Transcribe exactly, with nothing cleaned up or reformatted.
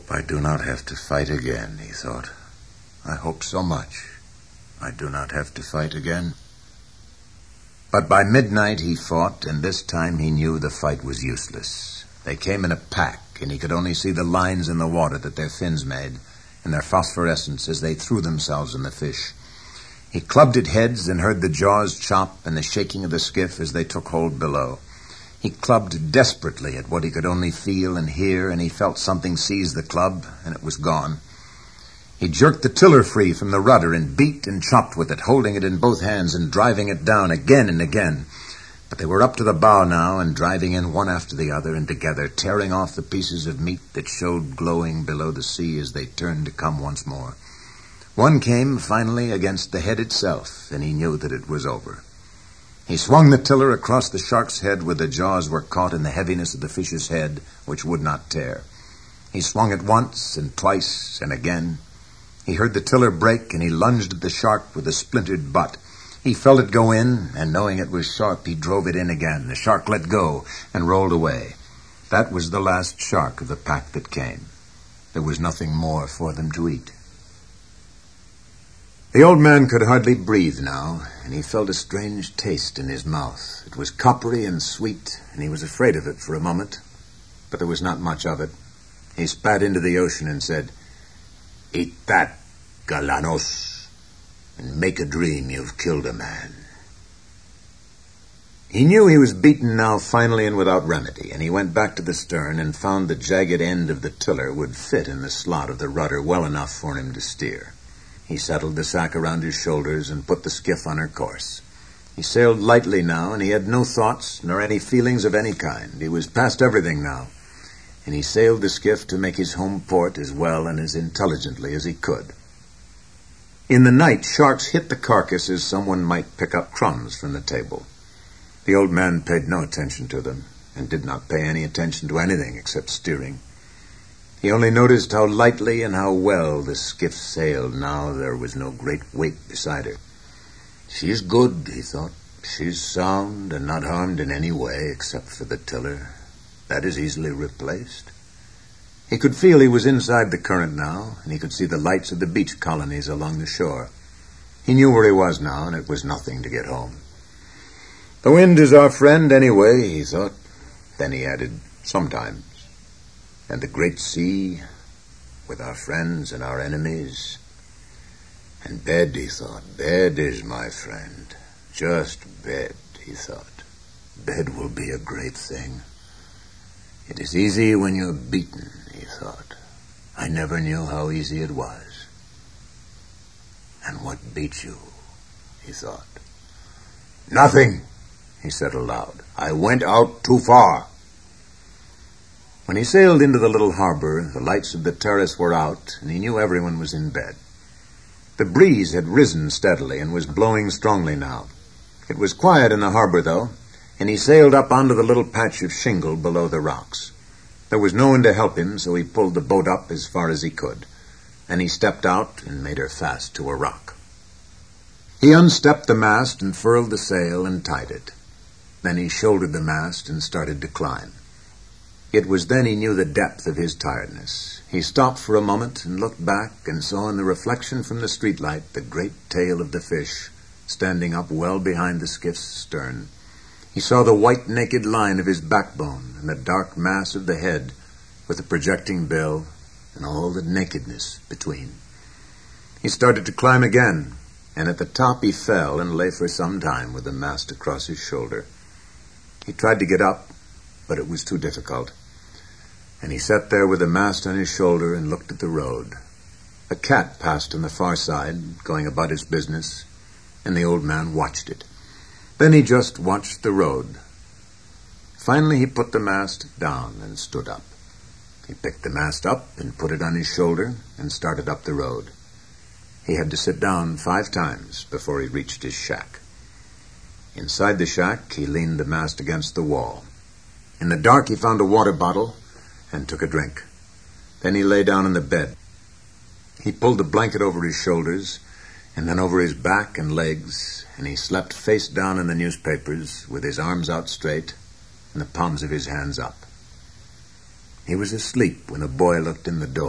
hope I do not have to fight again, he thought. I hope so much I do not have to fight again. But by midnight he fought, and this time he knew the fight was useless. They came in a pack, and he could only see the lines in the water that their fins made, and their phosphorescence as they threw themselves on the fish. He clubbed at heads and heard the jaws chop and the shaking of the skiff as they took hold below. He clubbed desperately at what he could only feel and hear, and he felt something seize the club, and it was gone. He jerked the tiller free from the rudder and beat and chopped with it, holding it in both hands and driving it down again and again. But they were up to the bow now and driving in one after the other and together, tearing off the pieces of meat that showed glowing below the sea as they turned to come once more. One came, finally, against the head itself, and he knew that it was over. He swung the tiller across the shark's head where the jaws were caught in the heaviness of the fish's head, which would not tear. He swung it once and twice and again. He heard the tiller break, and he lunged at the shark with a splintered butt. He felt it go in, and knowing it was sharp, he drove it in again. The shark let go and rolled away. That was the last shark of the pack that came. There was nothing more for them to eat. The old man could hardly breathe now, and he felt a strange taste in his mouth. It was coppery and sweet, and he was afraid of it for a moment, but there was not much of it. He spat into the ocean and said, "Eat that, Galanos, and make a dream you've killed a man." He knew he was beaten now finally and without remedy, and he went back to the stern and found the jagged end of the tiller would fit in the slot of the rudder well enough for him to steer. He settled the sack around his shoulders and put the skiff on her course. He sailed lightly now, and he had no thoughts nor any feelings of any kind. He was past everything now, and he sailed the skiff to make his home port as well and as intelligently as he could. In the night, sharks hit the carcass as someone might pick up crumbs from the table. The old man paid no attention to them, and did not pay any attention to anything except steering. He only noticed how lightly and how well the skiff sailed now there was no great weight beside her. "She's good," he thought. "She's sound and not harmed in any way except for the tiller. That is easily replaced." He could feel he was inside the current now, and he could see the lights of the beach colonies along the shore. He knew where he was now, and it was nothing to get home. "The wind is our friend anyway," he thought. Then he added, "sometimes. And the great sea, with our friends and our enemies. And bed," he thought, "bed is my friend. Just bed," he thought. "Bed will be a great thing. It is easy when you're beaten," he thought. "I never knew how easy it was." "And what beat you?" he thought. "Nothing," he said aloud. "I went out too far." When he sailed into the little harbor, the lights of the terrace were out, and he knew everyone was in bed. The breeze had risen steadily and was blowing strongly now. It was quiet in the harbor, though, and he sailed up onto the little patch of shingle below the rocks. There was no one to help him, so he pulled the boat up as far as he could. Then he stepped out and made her fast to a rock. He unstepped the mast and furled the sail and tied it. Then he shouldered the mast and started to climb. It was then he knew the depth of his tiredness. He stopped for a moment and looked back and saw in the reflection from the streetlight the great tail of the fish standing up well behind the skiff's stern. He saw the white naked line of his backbone and the dark mass of the head with the projecting bill and all the nakedness between. He started to climb again, and at the top he fell and lay for some time with the mast across his shoulder. He tried to get up, but it was too difficult, and he sat there with the mast on his shoulder and looked at the road. A cat passed on the far side, going about its business, and the old man watched it. Then he just watched the road. Finally he put the mast down and stood up. He picked the mast up and put it on his shoulder and started up the road. He had to sit down five times before he reached his shack. Inside the shack, he leaned the mast against the wall. In the dark, he found a water bottle and took a drink. Then he lay down on the bed. He pulled the blanket over his shoulders and then over his back and legs, and he slept face down in the newspapers with his arms out straight and the palms of his hands up. He was asleep when a boy looked in the door.